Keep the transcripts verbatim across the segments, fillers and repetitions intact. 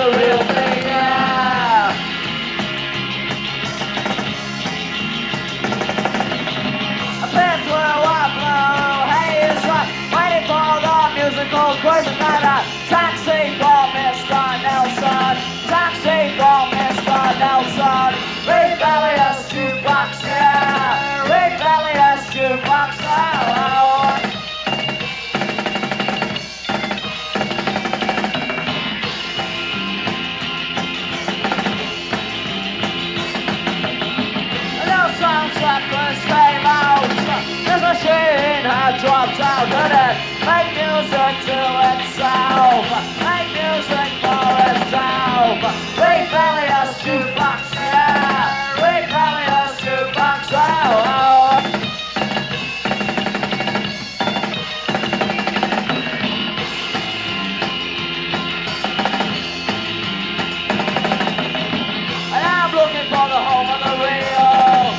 the real thing, yeah. I've been through a blue haze, waiting for the musical crazy night. A taxi for Mister Nelson, taxi for Mister Nelson. Rebellious jukebox, yeah, rebellious jukebox, oh. Soundtrack first came out, this machine had dropped out. Did it make music to itself, make music for itself. Rebellious jukebox, yeah, rebellious jukebox, oh, oh. And I'm looking for the home of the real.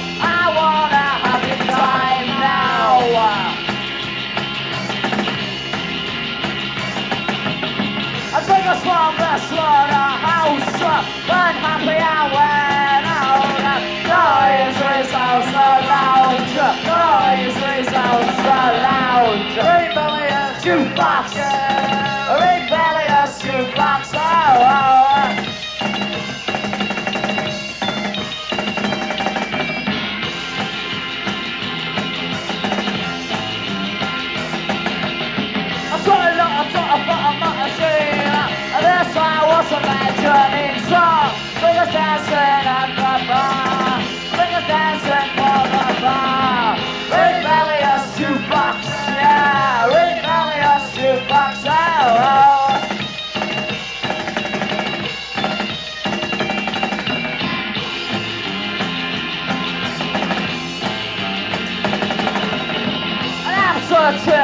Take us from the slaughterhouse, when happy I went out. Noise resounds so loud, noise resounds so loud. Rebellious jukebox, rebellious jukebox, oh, oh. I saw a lot of thought about a machine. This I was imagining, so fingers dancing at the bar, fingers dancing for the bar. Rebellious jukebox, yeah, rebellious jukebox, oh, oh. And I'm searching